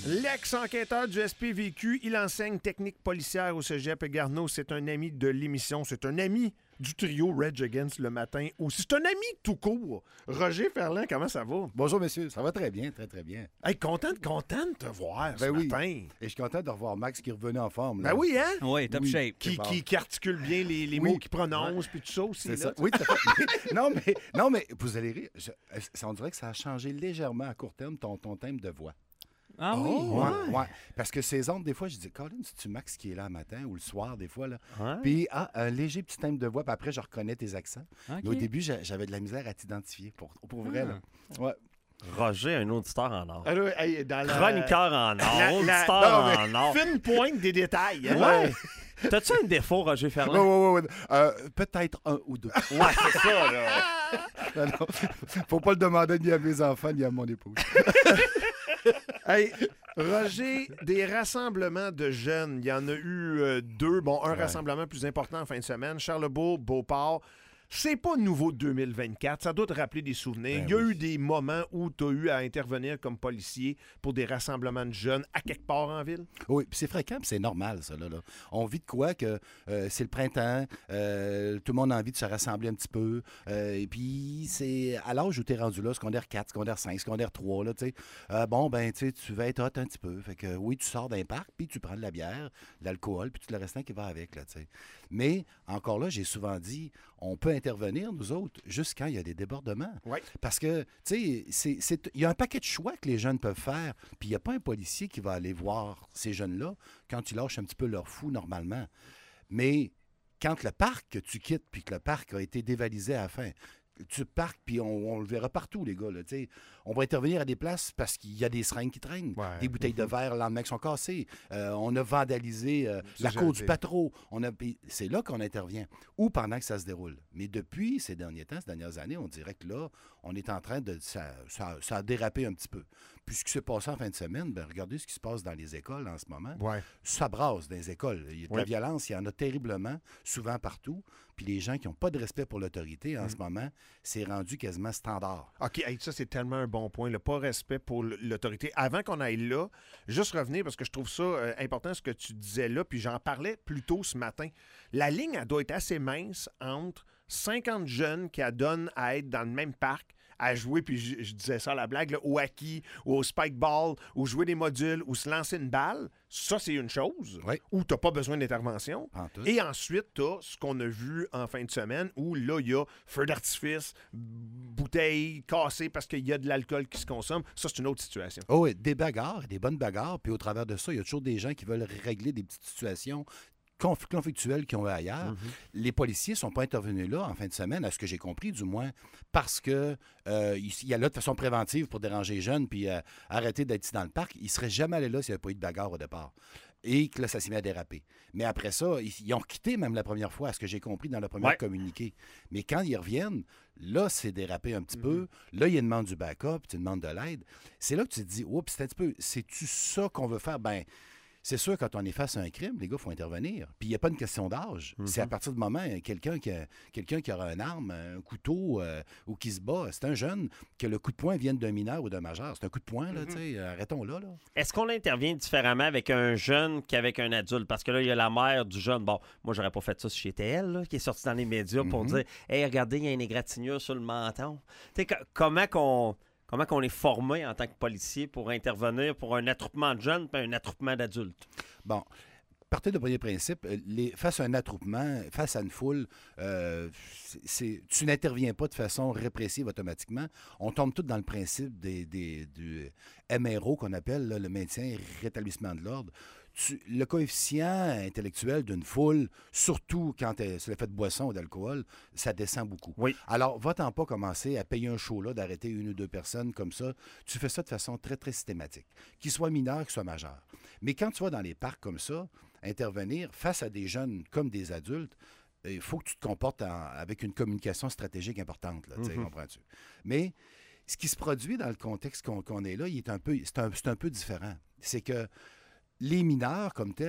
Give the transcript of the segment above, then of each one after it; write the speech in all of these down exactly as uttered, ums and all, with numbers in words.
L'ex-enquêteur du S P V Q, il enseigne technique policière au cégep Garneau. C'est un ami de l'émission. C'est un ami du trio Rage Against le matin aussi. C'est un ami tout court. Roger Ferland, comment ça va? Bonjour, messieurs. Ça va très bien, très, très bien. Hey, content, content de te voir ben ce oui. matin. Et je suis content de revoir Max qui est revenu en forme. Là. Ben oui, hein? Oui, top oui. shape. Qui, bon. qui, qui articule bien les, les Oui. mots qu'il prononce, puis tout ça aussi. C'est là, ça. Oui, tout à fait. non, mais, non, mais vous allez rire. Je, ça, on dirait que ça a changé légèrement à court terme ton, ton thème de voix. Ah oui? Oh, Ouais, ouais. Parce que ces ondes, des fois, je dis, Colin, c'est-tu Max qui est là le matin ou le soir, des fois, là? Ouais. Puis, ah, un léger petit thème de voix, puis après, je reconnais tes accents. OK. Mais au début, j'a- j'avais de la misère à t'identifier, pour, pour vrai, là. Ouais. Roger, un auditeur en or. Alors, hey, dans la... Chroniqueur en or, la- la- auditeur non, en or. Fine pointe des détails. Hein? Ouais. T'as-tu un défaut, Roger Ouais, Ferland? ouais, ouais, ouais. Euh, peut-être un ou deux. Ouais, c'est ça, là. Non, non. Faut pas le demander ni à mes enfants, ni à mon épouse. Hey, Roger, des rassemblements de jeunes, il y en a eu euh, deux. Bon, un Ouais. rassemblement plus important en fin de semaine, Charlebourg, Beauport. C'est pas nouveau de deux mille vingt-quatre, ça doit te rappeler des souvenirs. Ben il y a oui. eu des moments où tu as eu à intervenir comme policier pour des rassemblements de jeunes à quelque part en ville? Oui, puis c'est fréquent, puis c'est normal, ça. Là, là. On vit de quoi que euh, c'est le printemps, euh, tout le monde a envie de se rassembler un petit peu. euh, et puis, c'est à l'âge où tu es rendu là, secondaire quatre, secondaire cinq, secondaire trois, là, tu sais. euh, bon, ben, tu sais, tu vas être hot un petit peu. Fait que oui, tu sors d'un parc, puis tu prends de la bière, de l'alcool, puis tout le restant qui va avec, là, tu sais. Mais, encore là, j'ai souvent dit, on peut intervenir, nous autres, juste quand il y a des débordements. Oui. Parce que, tu sais, c'est- c'est- il y a un paquet de choix que les jeunes peuvent faire, puis il n'y a pas un policier qui va aller voir ces jeunes-là quand ils lâchent un petit peu leur fou normalement. Mais quand le parc que tu quittes, puis que le parc a été dévalisé à la fin, tu parques, puis on, on le verra partout, les gars. Là, tu sais. On va intervenir à des places parce qu'il y a des seringues qui traînent, Ouais. des bouteilles de verre le lendemain qui sont cassées. Euh, on a vandalisé euh, Ça, la j'ai cour enlevé. du patro. On a, puis c'est là qu'on intervient, ou pendant que ça se déroule. Mais depuis ces derniers temps, ces dernières années, on dirait que là, on est en train de... Ça, ça, ça a dérapé un petit peu. Puis ce qui s'est passé en fin de semaine, ben, regardez ce qui se passe dans les écoles en ce moment. Ouais. Ça brasse dans les écoles. Il y a de Oui. la violence, il y en a terriblement, souvent partout. Puis les gens qui n'ont pas de respect pour l'autorité en ce moment, c'est rendu quasiment standard. OK, hey, ça, c'est tellement un bon point. Le pas respect pour l- l'autorité. Avant qu'on aille là, juste revenir, parce que je trouve ça euh, important ce que tu disais là, puis j'en parlais plus tôt ce matin. La ligne, elle doit être assez mince entre cinquante jeunes qui adonnent à être dans le même parc, à jouer, puis je, je disais ça à la blague, là, au hockey, ou au spike ball, ou jouer des modules, ou se lancer une balle. Ça, c'est une chose, Oui. où tu n'as pas besoin d'intervention. En tout. Et ensuite, tu as ce qu'on a vu en fin de semaine où là, il y a feu d'artifice, bouteilles cassées parce qu'il y a de l'alcool qui se consomme. Ça, c'est une autre situation. Oh, oui, des bagarres, des bonnes bagarres. Puis au travers de ça, il y a toujours des gens qui veulent régler des petites situations conf- conflictuelles qu'ils ont eu ailleurs. Mm-hmm. Les policiers ne sont pas intervenus là en fin de semaine, à ce que j'ai compris, du moins, parce que euh, il il y a là de façon préventive pour déranger les jeunes puis euh, arrêter d'être ici dans le parc. Ils ne seraient jamais allés là s'il n'y avait pas eu de bagarre au départ. Et que là, ça s'est mis à déraper. Mais après ça, ils, ils ont quitté même la première fois, à ce que j'ai compris dans le premier Ouais. communiqué. Mais quand ils reviennent, là, c'est dérapé un petit Mm-hmm. peu. Là, il y a une demande du backup, tu demandes de l'aide. C'est là que tu te dis, oups, c'est un petit peu, c'est-tu ça qu'on veut faire? Ben, c'est sûr, quand on est face à un crime, les gars, il faut intervenir. Puis il n'y a pas une question d'âge. C'est à partir du moment, euh, quelqu'un qui, a- quelqu'un qui aura une arme, un couteau euh, ou qui se bat, c'est un jeune, que le coup de poing vienne d'un mineur ou d'un majeur. C'est un coup de poing, là, tu sais. Arrêtons là, là. Est-ce qu'on intervient différemment avec un jeune qu'avec un adulte? Parce que là, il y a la mère du jeune. Bon, moi, j'aurais pas fait ça si j'étais elle, là, qui est sortie dans les médias pour Mhm. dire « Hey, regardez, il y a une égratignure sur le menton. » Tu sais, co- comment qu'on... Comment qu'on est formé en tant que policier pour intervenir pour un attroupement de jeunes et un attroupement d'adultes? Bon. Partez du premier principe, euh, les, face à un attroupement, face à une foule, euh, c'est- c'est- tu n'interviens pas de façon répressive automatiquement. On tombe tous dans le principe des, des- du M R O qu'on appelle là, le maintien et rétablissement de l'ordre. Tu- le coefficient intellectuel d'une foule, surtout quand euh, c'est le fait de boisson ou d'alcool, ça descend beaucoup. Oui. Alors, va-t'en pas commencer à payer un show là, d'arrêter une ou deux personnes comme ça. Tu fais ça de façon très, très systématique. Qu'ils soient mineurs, qu'ils soient majeurs. Mais quand tu vas dans les parcs comme ça, intervenir face à des jeunes comme des adultes, il faut que tu te comportes en- avec une communication stratégique importante, là, tu sais, Mhm. comprends-tu? Mais ce qui se produit dans le contexte qu'on qu'on est là, il est un peu, c'est un, c'est un peu différent. C'est que les mineurs, comme tels,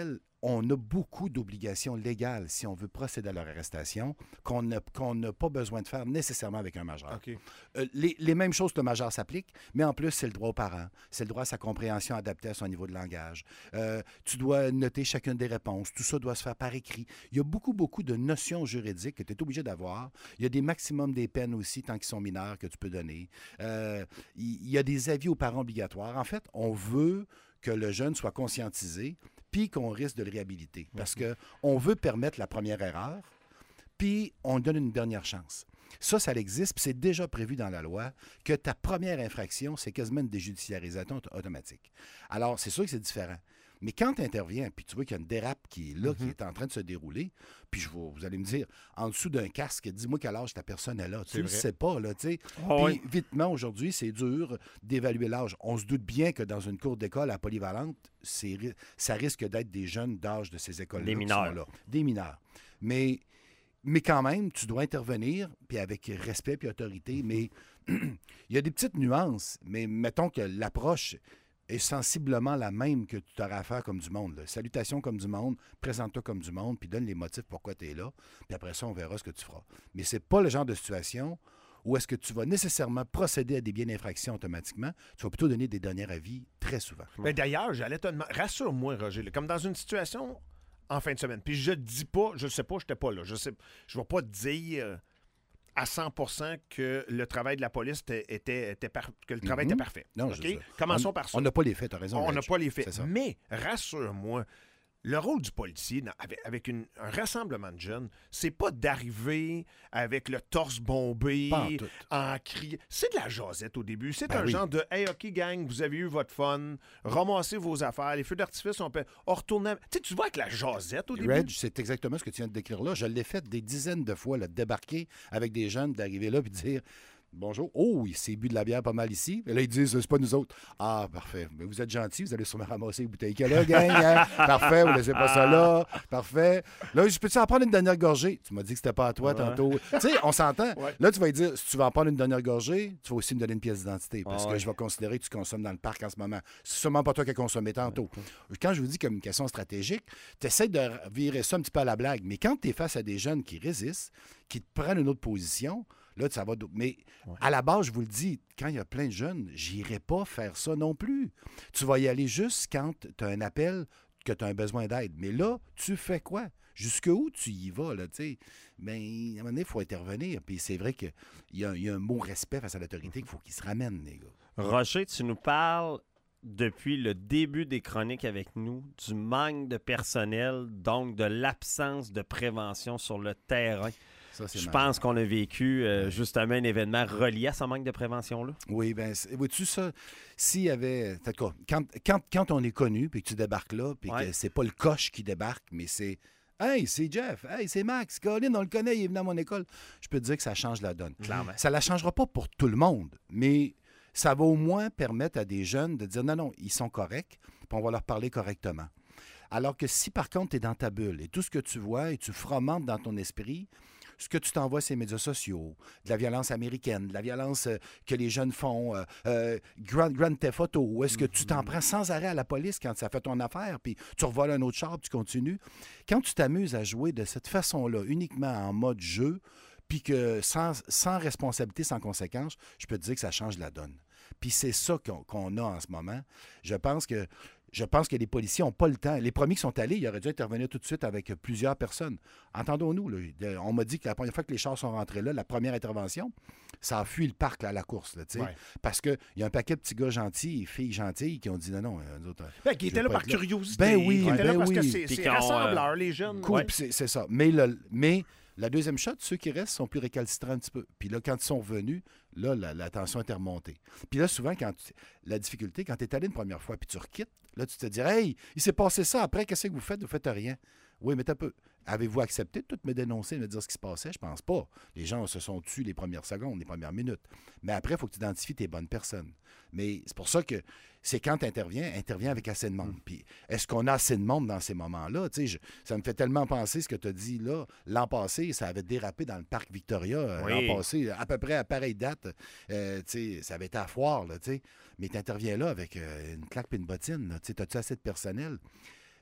on a beaucoup d'obligations légales si on veut procéder à leur arrestation qu'on n'a qu'on n'a pas besoin de faire nécessairement avec un majeur. OK. Euh, les, les mêmes choses que le majeur s'appliquent, mais en plus, c'est le droit aux parents. C'est le droit à sa compréhension adaptée à son niveau de langage. Euh, tu dois noter chacune des réponses. Tout ça doit se faire par écrit. Il y a beaucoup, beaucoup de notions juridiques que tu es obligé d'avoir. Il y a des maximums des peines aussi, tant qu'ils sont mineurs, que tu peux donner. Euh, il y a des avis aux parents obligatoires. En fait, on veut que le jeune soit conscientisé puis qu'on risque de le réhabiliter. Parce qu'on veut permettre la première erreur, puis on donne une dernière chance. Ça, ça existe, puis c'est déjà prévu dans la loi que ta première infraction, c'est quasiment une déjudiciarisation automatique. Alors, c'est sûr que c'est différent. Mais quand tu interviens, puis tu vois qu'il y a une dérape qui est là, mm-hmm. qui est en train de se dérouler, puis je vous, vous allez me dire, en dessous d'un casque, dis-moi quel âge ta personne est là. Tu ne le sais pas, là, tu sais. Oh, puis, oui. Vitement, aujourd'hui, c'est dur d'évaluer l'âge. On se doute bien que dans une cour d'école à polyvalente, c'est, ça risque d'être des jeunes d'âge de ces écoles-là. Des mineurs. Là. Des mineurs. Mais, mais quand même, tu dois intervenir, puis avec respect puis autorité, mais il y a des petites nuances. Mais mettons que l'approche est sensiblement la même que tu auras à faire comme du monde. Là. Salutations comme du monde, présente-toi comme du monde, puis donne les motifs pourquoi tu es là, puis après ça, on verra ce que tu feras. Mais c'est pas le genre de situation où est-ce que tu vas nécessairement procéder à des biens d'infraction automatiquement. Tu vas plutôt donner des derniers avis très souvent. Ben d'ailleurs, j'allais te demander, rassure-moi, Roger, là, comme dans une situation en fin de semaine, puis je dis pas, je sais pas, je n'étais pas là, je sais, je vais pas te dire à cent pour cent que le travail de la police était, était, était par, que le travail mm-hmm. était parfait. Non, okay? Commençons on, par ça. On n'a pas les faits, tu as raison. On n'a pas les faits. Mais, rassure-moi, le rôle du policier avec, avec une, un rassemblement de jeunes, c'est pas d'arriver avec le torse bombé, en, en criant. C'est de la jasette au début. C'est ben un oui. genre de « Hey, OK, gang, vous avez eu votre fun, ramassez vos affaires, les feux d'artifice, on peut on retourne... » Tu sais, tu vois avec la jasette au début. Reg, c'est exactement ce que tu viens de décrire là. Je l'ai fait des dizaines de fois, là, de débarquer avec des jeunes, d'arriver là et de dire... Bonjour. Oh, il s'est bu de la bière pas mal ici. Et là, ils disent, c'est pas nous autres. Ah, parfait. Mais vous êtes gentils, vous allez sûrement ramasser les bouteilles qu'il y a là, gang. Hein? Parfait, vous laissez pas ça là. Parfait. Là, je peux-tu en prendre une dernière gorgée? Tu m'as dit que c'était pas à toi ouais. tantôt. Tu sais, on s'entend. Ouais. Là, tu vas lui dire, si tu vas en prendre une dernière gorgée, tu vas aussi me donner une pièce d'identité. Parce ah, que ouais. je vais considérer que tu consommes dans le parc en ce moment. C'est sûrement pas toi qui as consommé tantôt. Ouais. Quand je vous dis communication stratégique, tu essaies de virer ça un petit peu à la blague. Mais quand tu es face à des jeunes qui résistent, qui te prennent une autre position, là, ça va. Mais ouais. à la base, je vous le dis, quand il y a plein de jeunes, j'irai pas faire ça non plus. Tu vas y aller juste quand tu as un appel, que tu as un besoin d'aide. Mais là, tu fais quoi? Jusqu'où tu y vas, là, tu sais? Bien, à un moment donné, il faut intervenir. Puis c'est vrai qu'il y, y a un mot respect face à l'autorité qu'il faut qu'il se ramène, les gars. Rocher, tu nous parles depuis le début des chroniques avec nous du manque de personnel, donc de l'absence de prévention sur le terrain. Ça, je pense qu'on a vécu euh, justement un événement relié à ce manque de prévention-là. Oui, bien, vois-tu ça? S'il y avait... Quand, quand, quand on est connu, puis que tu débarques là, puis ouais. que c'est pas le coche qui débarque, mais c'est... Hey, c'est Jeff. Hey, c'est Max. Colin, on le connaît, il est venu à mon école. Je peux te dire que ça change la donne. Clairement. Ça ne la changera pas pour tout le monde, mais ça va au moins permettre à des jeunes de dire non, non, ils sont corrects, puis on va leur parler correctement. Alors que si, par contre, tu es dans ta bulle et tout ce que tu vois et tu fomentes dans ton esprit... ce que tu t'envoies sur les médias sociaux, de la violence américaine, de la violence euh, que les jeunes font, euh, euh, Grand, Grand Theft Auto, où est-ce que tu t'en prends sans arrêt à la police quand ça fait ton affaire, puis tu revoles un autre char, puis tu continues. Quand tu t'amuses à jouer de cette façon-là, uniquement en mode jeu, puis que sans, sans responsabilité, sans conséquence, je peux te dire que ça change la donne. Puis c'est ça qu'on, qu'on a en ce moment. Je pense que Je pense que les policiers n'ont pas le temps. Les premiers qui sont allés, ils auraient dû intervenir tout de suite avec plusieurs personnes. Entendons-nous, là, on m'a dit que la première fois que les chars sont rentrés là, la première intervention, ça a fui le parc là, à la course. Là, ouais. Parce qu'il y a un paquet de petits gars gentils et filles gentilles qui ont dit non, non, nous autres. Ben, qui étaient là par curiosité. Ben oui, qui étaient ben là parce oui. que c'est, c'est rassembleur, euh... les jeunes. Cool, ouais. c'est, c'est ça. Mais, le, mais la deuxième shot, ceux qui restent sont plus récalcitrants un petit peu. Puis là, quand ils sont revenus, là, la, la tension était remontée. Puis là, souvent, quand tu, la difficulté, quand tu es allé une première fois puis tu requittes, là, tu te dis, hey, il s'est passé ça. Après, qu'est-ce que vous faites? Vous faites rien. Oui, mais t'as peu. Avez-vous accepté de tout me dénoncer, me dire ce qui se passait? Je pense pas. Les gens se sont tués les premières secondes, les premières minutes. Mais après, il faut que tu identifies tes bonnes personnes. Mais c'est pour ça que c'est quand tu interviens, interviens avec assez de monde. Mm. Puis est-ce qu'on a assez de monde dans ces moments-là? Tu sais, je, ça me fait tellement penser ce que tu as dit là. L'an passé, ça avait dérapé dans le parc Victoria. Oui. L'an passé, à peu près à pareille date, euh, tu sais, ça avait été à foire, là, tu sais. Mais tu interviens là avec euh, une claque et une bottine. Tu sais, as-tu assez de personnel?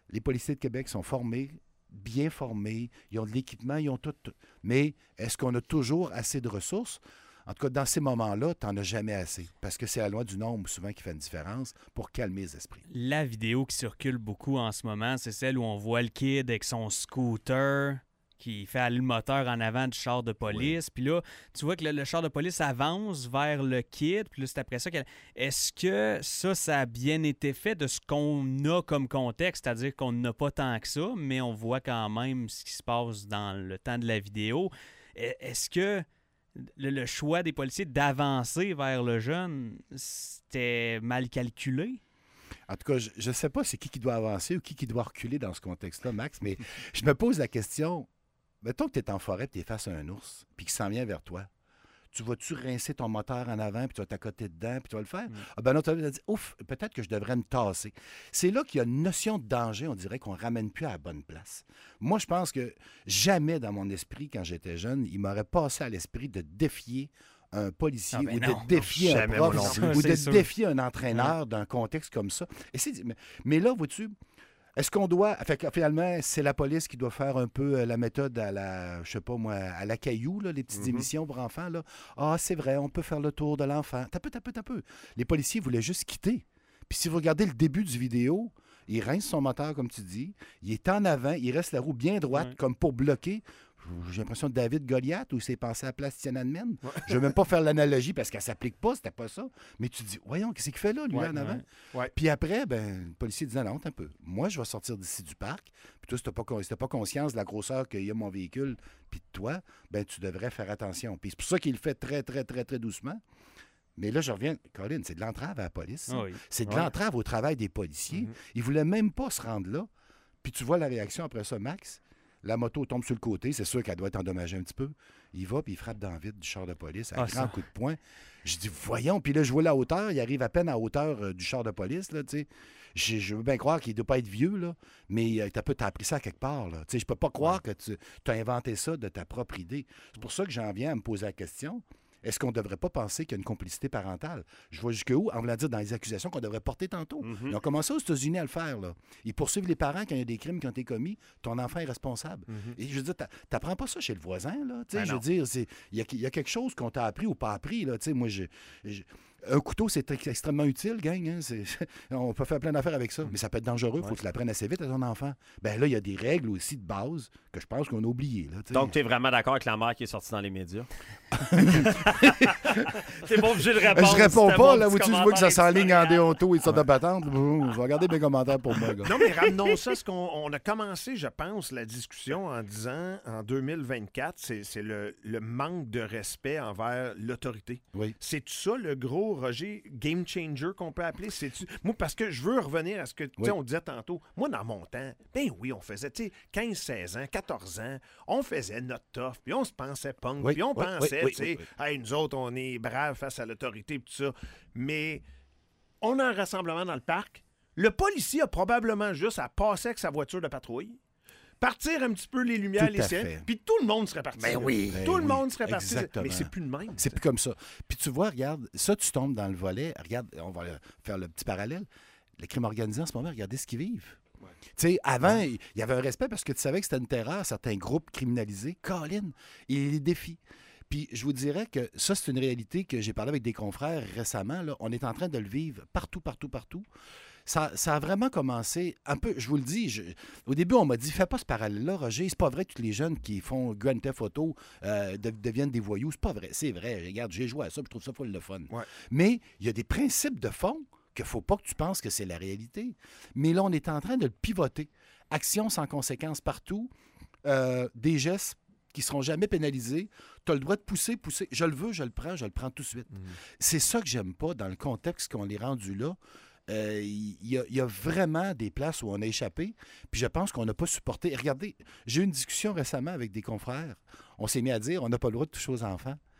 les policiers de Québec sont formés, bien formés, ils ont de l'équipement, ils ont tout. Mais est-ce qu'on a toujours assez de ressources? En tout cas, dans ces moments-là, tu n'en as jamais assez. Parce que c'est la loi du nombre, souvent, qui fait une différence pour calmer les esprits. La vidéo qui circule beaucoup en ce moment, c'est celle où on voit le kid avec son scooter qui fait aller le moteur en avant du char de police. Oui. Puis là, tu vois que le, le char de police avance vers le kid. Puis là, c'est après ça qu'elle... Est-ce que ça, ça a bien été fait de ce qu'on a comme contexte? C'est-à-dire qu'on n'a pas tant que ça, mais on voit quand même ce qui se passe dans le temps de la vidéo. Est-ce que le, le choix des policiers d'avancer vers le jeune, c'était mal calculé? En tout cas, je ne sais pas c'est qui qui doit avancer ou qui qui doit reculer dans ce contexte-là, Max, mais je me pose la question, mettons que tu es en forêt et tu es face à un ours, puis qu'il s'en vient vers toi. Tu vas-tu rincer ton moteur en avant, puis tu vas t'accoter dedans, puis tu vas le faire? Mm. Ah ben non, tu vas dire, ouf, peut-être que je devrais me tasser. C'est là qu'il y a une notion de danger, on dirait qu'on ne ramène plus à la bonne place. Moi, je pense que jamais dans mon esprit, quand j'étais jeune, il m'aurait passé à l'esprit de défier un policier ah ben ou non, de défier non, un prof non, ou de sûr. défier un entraîneur ouais. d'un contexte comme ça. Et c'est, mais, mais là, vois-tu, est-ce qu'on doit... Fait, finalement, c'est la police qui doit faire un peu la méthode à la, je sais pas moi, à la Caillou, là, les petites mm-hmm. émissions pour enfants. Là. Ah, c'est vrai, on peut faire le tour de l'enfant. T'as peu, t'as peu, t'as peu. Les policiers voulaient juste quitter. Puis si vous regardez le début du vidéo, il rince son moteur, comme tu dis. Il est en avant, il reste la roue bien droite, ouais. comme pour bloquer. J'ai l'impression de David Goliath où il s'est passé à la place Tiananmen. Ouais. Je ne veux même pas faire l'analogie parce qu'elle ne s'applique pas, c'était pas ça. Mais tu te dis, voyons, qu'est-ce qu'il fait là, lui, ouais, en avant? Ouais. Ouais. Puis après, ben, le policier disait, non, un peu. Moi, je vais sortir d'ici du parc. Puis toi, si tu n'as pas, pas conscience de la grosseur qu'il y a mon véhicule, puis de toi, ben, tu devrais faire attention. Puis c'est pour ça qu'il le fait très, très, très, très doucement. Mais là, je reviens, Colin, c'est de l'entrave à la police. Oh oui. C'est de ouais. l'entrave au travail des policiers. Mm-hmm. Ils ne voulaient même pas se rendre là. Puis tu vois la réaction après ça, Max. La moto tombe sur le côté, c'est sûr qu'elle doit être endommagée un petit peu. Il va, puis il frappe dans le vide du char de police à ah, grand ça. coup de poing. Je dis, voyons, puis là, je vois la hauteur, il arrive à peine à hauteur euh, du char de police, là, tu sais. Je, je veux bien croire qu'il ne doit pas être vieux, là, mais euh, tu as appris ça à quelque part, là. Tu sais, je peux pas croire ouais. que tu as inventé ça de ta propre idée. C'est pour ça que j'en viens à me poser la question. Est-ce qu'on ne devrait pas penser qu'il y a une complicité parentale? Je vois jusqu'où, en voulant dire dans les accusations qu'on devrait porter tantôt. Mm-hmm. Ils ont commencé aux États-Unis à le faire. Là. Ils poursuivent les parents quand il y a des crimes qui ont été commis. Ton enfant est responsable. Mm-hmm. Et je veux dire, tu n'apprends pas ça chez le voisin. Là. Ben je veux dire, il y, y a quelque chose qu'on t'a appris ou pas appris. Là. Moi, je... je Un couteau, c'est extrêmement utile, gang. Hein? C'est... On peut faire plein d'affaires avec ça, mais ça peut être dangereux. Il faut ouais. que tu l'apprennes assez vite à ton enfant. Ben là, il y a des règles aussi de base que je pense qu'on a oubliées. Là, donc, tu es vraiment d'accord avec la mère qui est sortie dans les médias? C'est pas obligé de répondre. Je réponds pas, bon là, où tu vois que ça s'enligne en déonto et ça de patente. Je vais regarder mes commentaires pour moi. Gars. Non, mais ramenons ça, ce qu'on on a commencé, je pense, la discussion en disant, en deux mille vingt-quatre, c'est, c'est le, le manque de respect envers l'autorité. Oui. C'est ça, le gros, Roger, game changer qu'on peut appeler? C'est-tu... Moi, parce que je veux revenir à ce que oui. on disait tantôt. Moi, dans mon temps, ben oui, on faisait, tu sais, quinze, seize ans, quatorze ans, on faisait notre tough, puis on se pensait punk, oui. puis on oui. pensait, oui. tu sais, oui. oui. hey, nous autres, on est braves face à l'autorité, tout ça. Mais on a un rassemblement dans le parc. Le policier a probablement juste à passer avec sa voiture de patrouille, partir un petit peu les lumières, tout les ciels, puis tout le monde serait parti. Ben oui. Tout ben le monde oui. serait parti. Exactement. Mais c'est plus le même. C'est plus comme ça. Puis tu vois, regarde, ça, tu tombes dans le volet. Regarde, on va faire le petit parallèle. Les crimes organisés en ce moment, regardez ce qu'ils vivent. Ouais. Tu sais, avant, il ouais. y avait un respect parce que tu savais que c'était une terreur, certains groupes criminalisés. Colin, ils les défient. Puis je vous dirais que ça, c'est une réalité que j'ai parlé avec des confrères récemment. Là. On est en train de le vivre partout, partout, partout. Ça, ça a vraiment commencé un peu, je vous le dis, je, au début, on m'a dit, fais pas ce parallèle-là, Roger. C'est pas vrai que tous les jeunes qui font Grand Theft Auto euh, de, deviennent des voyous. C'est pas vrai. C'est vrai. Regarde, j'ai joué à ça, puis je trouve ça full de fun. Ouais. Mais il y a des principes de fond qu'il ne faut pas que tu penses que c'est la réalité. Mais là, on est en train de le pivoter. Action sans conséquences partout. Euh, des gestes qui ne seront jamais pénalisés. Tu as le droit de pousser, pousser. Je le veux, je le prends, je le prends tout de suite. Mmh. C'est ça que j'aime pas dans le contexte qu'on est rendu là. Il euh, y, y a vraiment des places où on a échappé, puis je pense qu'on n'a pas supporté. Regardez, j'ai eu une discussion récemment avec des confrères. On s'est mis à dire on n'a pas le droit de toucher aux enfants.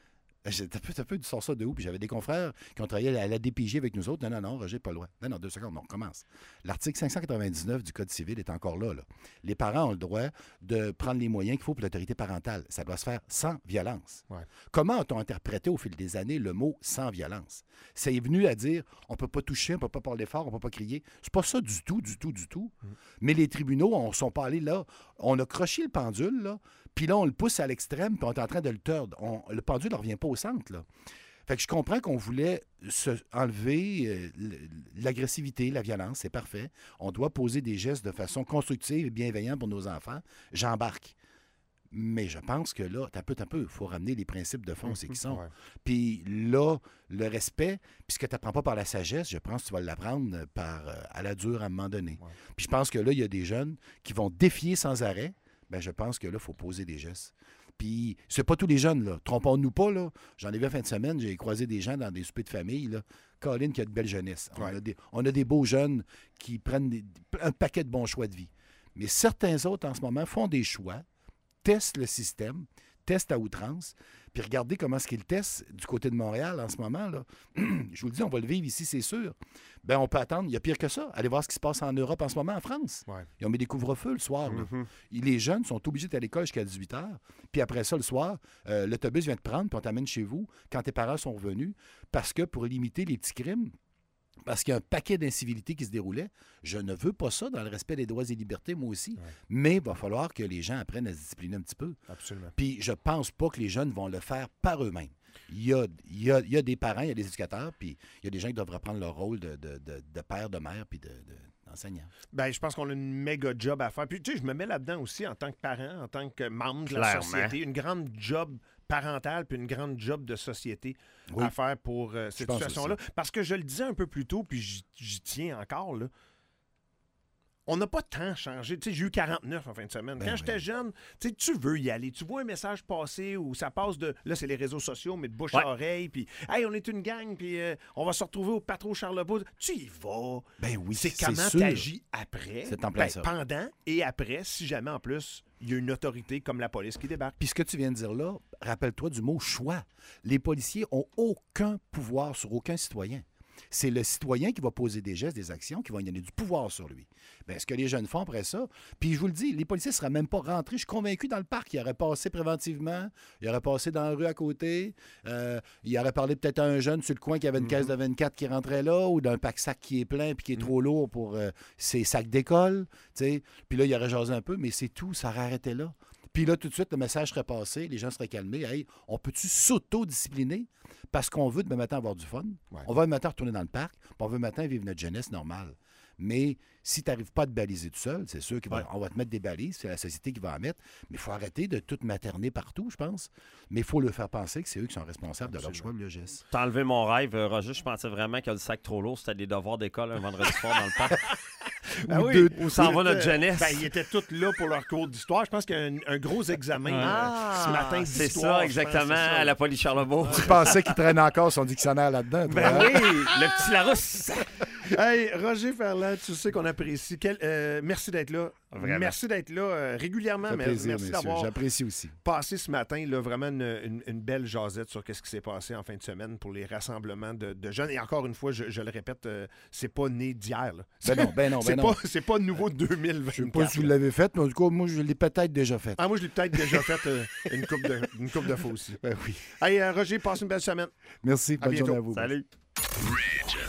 T'as peu, t'as peu, tu sors ça de où? Puis j'avais des confrères qui ont travaillé à la D P J avec nous autres. Non, non, non, Roger, pas loin. Non, non, deux secondes, on recommence. L'article cinq cent quatre-vingt-dix-neuf du Code civil est encore là, là. Les parents ont le droit de prendre les moyens qu'il faut pour l'autorité parentale. Ça doit se faire sans violence. Ouais. Comment a-t-on interprété au fil des années le mot « sans violence ». Ça est venu à dire « on ne peut pas toucher, on ne peut pas parler fort, on ne peut pas crier ». C'est pas ça du tout, du tout, du tout. Mm. Mais les tribunaux ne sont pas allés là. On a croché le pendule, là, puis là, on le pousse à l'extrême, puis on est en train de le tordre. On, le pendule ne revient pas au centre, là. Fait que je comprends qu'on voulait se enlever euh, l'agressivité, la violence, c'est parfait. On doit poser des gestes de façon constructive et bienveillante pour nos enfants. J'embarque. Mais je pense que là, t'as peu, t'as peu, il faut ramener les principes de fond, c'est qui sont. Ouais. Puis là, le respect, puis ce que tu n'apprends pas par la sagesse, je pense que tu vas l'apprendre par, euh, à la dure à un moment donné. Ouais. Puis je pense que là, il y a des jeunes qui vont défier sans arrêt. Bien, je pense que là, il faut poser des gestes. Puis, c'est pas tous les jeunes, là. Trompons-nous pas, là. J'en ai vu la fin de semaine, j'ai croisé des gens dans des soupers de famille, là. Colin, qui a de belles jeunesses. Ouais. On, a des, on a des beaux jeunes qui prennent des, un paquet de bons choix de vie. Mais certains autres, en ce moment, font des choix, testent le système, testent à outrance, puis regardez comment est-ce qu'ils testent du côté de Montréal en ce moment, là. Je vous le dis, on va le vivre ici, c'est sûr. Bien, on peut attendre. Il y a pire que ça. Allez voir ce qui se passe en Europe en ce moment, en France. Ouais. Ils ont mis des couvre-feux le soir. Là. Mm-hmm. Les jeunes sont obligés d'aller à l'école jusqu'à dix-huit heures. Puis après ça, le soir, euh, l'autobus vient te prendre, puis on t'amène chez vous quand tes parents sont revenus. Parce que pour limiter les petits crimes, parce qu'il y a un paquet d'incivilités qui se déroulaient, je ne veux pas ça dans le respect des droits et libertés, moi aussi. Ouais. Mais il va falloir que les gens apprennent à se discipliner un petit peu. Absolument. Puis je pense pas que les jeunes vont le faire par eux-mêmes. Il y a, il y a, il y a des parents, il y a des éducateurs, puis il y a des gens qui doivent reprendre leur rôle de, de, de, de père, de mère, puis de, de, d'enseignant. Bien, je pense qu'on a une méga job à faire. Puis, tu sais, je me mets là-dedans aussi en tant que parent, en tant que membre de la Clairement. société. Une grande job parentale, puis une grande job de société oui. à faire pour euh, cette situation-là. Parce que je le disais un peu plus tôt, puis j'y, j'y tiens encore, là. On n'a pas tant changé. Tu sais, j'ai eu quarante-neuf en fin de semaine. Ben Quand oui. j'étais jeune, tu sais, tu veux y aller. Tu vois un message passer où ça passe de... Là, c'est les réseaux sociaux, mais de bouche ouais. à oreille. Puis, hey, on est une gang, puis euh, on va se retrouver au Patro Charlebois. Tu y vas. Ben oui, c'est comment tu agis après, c'est en plein ben, ça. pendant et après, si jamais, en plus, il y a une autorité comme la police qui débarque. Puis ce que tu viens de dire là, rappelle-toi du mot « choix ». Les policiers ont aucun pouvoir sur aucun citoyen. C'est le citoyen qui va poser des gestes, des actions, qui vont y donner du pouvoir sur lui. Bien, ce que les jeunes font après ça, puis je vous le dis, les policiers ne seraient même pas rentrés. Je suis convaincu dans le parc. Ils auraient passé préventivement, ils auraient passé dans la rue à côté, euh, ils auraient parlé peut-être à un jeune sur le coin qui avait une mm-hmm. caisse de vingt-quatre qui rentrait là, ou d'un pack-sac qui est plein puis qui est mm-hmm. trop lourd pour euh, ses sacs d'école. Puis là, il aurait jasé un peu, mais c'est tout, ça aurait arrêté là. Puis là, tout de suite, le message serait passé, les gens seraient calmés. Hey, on peut-tu s'auto-discipliner parce qu'on veut demain matin avoir du fun? Ouais. On va demain matin retourner dans le parc, puis on veut demain matin vivre notre jeunesse normale. Mais si tu n'arrives pas à te baliser tout seul, c'est sûr qu'on ouais. va te mettre des balises, c'est la société qui va en mettre, mais il faut arrêter de tout materner partout, je pense. Mais il faut leur faire penser que c'est eux qui sont responsables Absolument. de leur choix de leur geste. T'as enlevé mon rêve, Roger. Je pensais vraiment que le sac trop lourd, c'était des devoirs d'école un vendredi soir dans le parc. Ben où, oui, deux, où s'en va notre jeunesse. Ben, ils étaient tous là pour leur cours d'histoire. Je pense qu'il y a un, un gros examen ah, euh, ce matin d'histoire. C'est ça, exactement, c'est ça. À la police Charlebois. Tu pensais qu'il traîne encore son dictionnaire là-dedans? Toi, ben hein? oui, le petit Larousse. Hey, Roger Ferland, tu sais qu'on apprécie. Quel, euh, merci d'être là. Vraiment. Merci d'être là euh, régulièrement. Ça fait plaisir, merci messieurs. d'avoir J'apprécie aussi. passé ce matin là, vraiment une, une, une belle jasette sur ce qui s'est passé en fin de semaine pour les rassemblements de, de jeunes. Et encore une fois, je, je le répète, euh, c'est pas né d'hier. Là. Ben non, ben non, ben c'est non. Pas, c'est pas nouveau de deux mille vingt-quatre. Je sais pas si vous l'avez fait, mais en tout cas, moi, je l'ai peut-être déjà fait. Ah, moi, je l'ai peut-être déjà fait euh, une couple de, une couple de fois aussi. Ben oui. Hey, euh, Roger, passe une belle semaine. Merci. À bonne bientôt. journée à vous. Salut.